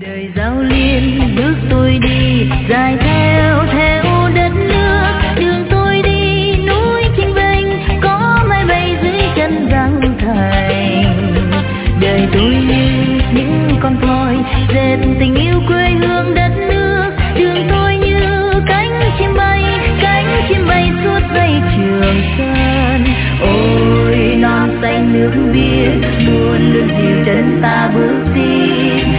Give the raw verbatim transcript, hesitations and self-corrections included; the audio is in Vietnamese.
Đời giao liên bước tôi đi dài theo theo đất nước, đường tôi đi núi chênh vênh có mái bay dưới chân răng thành. Đời tôi như những con thoi dệt tình yêu quê hương đất nước, đường tôi như cánh chim bay cánh chim bay suốt dây Trường Sơn. Ôi non xanh nước biếc luôn luôn dìu chân ta bước đi.